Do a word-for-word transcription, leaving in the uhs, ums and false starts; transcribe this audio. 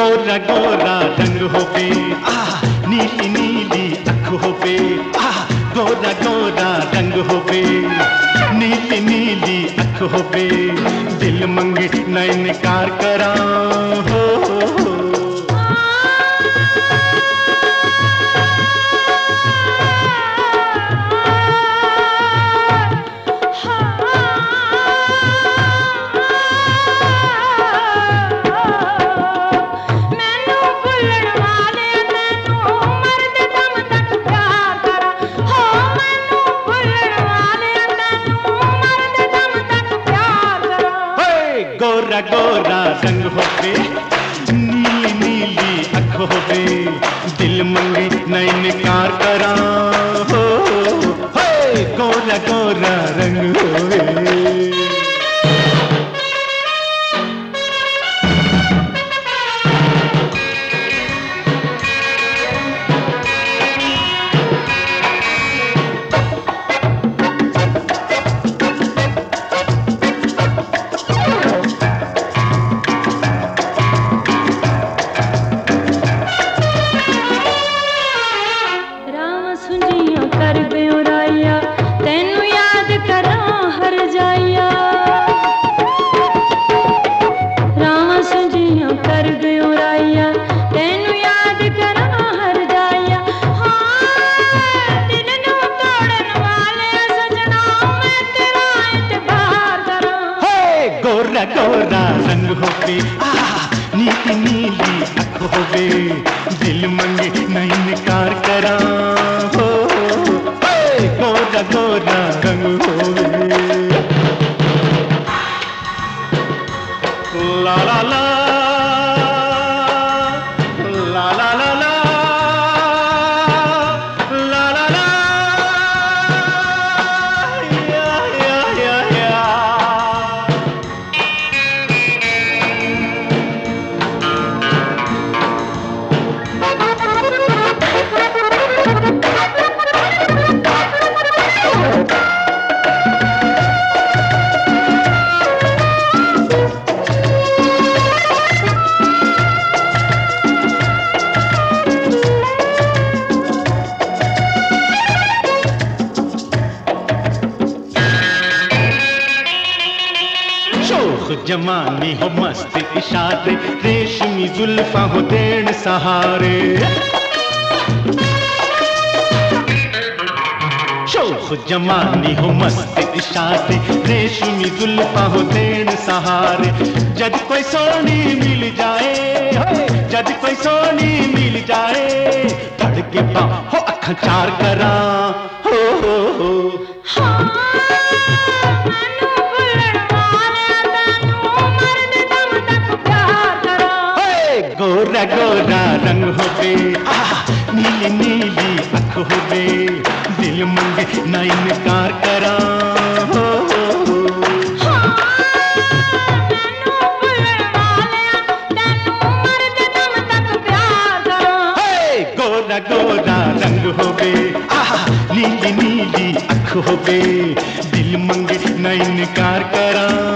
गोरा गोरा रंग होवे आह, नीली नीली अख होवे आह, गोरा गोरा रंग होवे नीली नीली अख होवे, दिल मंगे नैन कार करा हो, हो, हो। गोरा गोरा रंग होवे नीली नीली अख होवे, दिल मंगे नैन कार करा हो, हो गोरा गोरा रंग होवे। गोरा गोरा रंग होवे आह, नीली नीली अख होवे, दिल मंगे नैन कार करा हो, हो गोरा गोरा रंग होवे। ला ला ला ला ला ला ला ला ला ला या या या या। जमानी हो मस्त इशारे, रेशमी जुल्फा हो देन सहारे, शौख जमानी हो मस्त इशारे, रेशमी जुल्फा हो देन सहारे, जद कोई सोनी मिल जाए, जद कोई सोनी मिल जाए, धड़के पा हो अखा चार करा हो, हो, हो। गोरा गोरा रंग होवे आह, नीली नीली अख होवे, दिल मंगे नैन कार करा हो, हो, हो। गोरा गोरा रंग होवे आह, नीली नीली अख होवे, दिल मंगे नैन कार करा।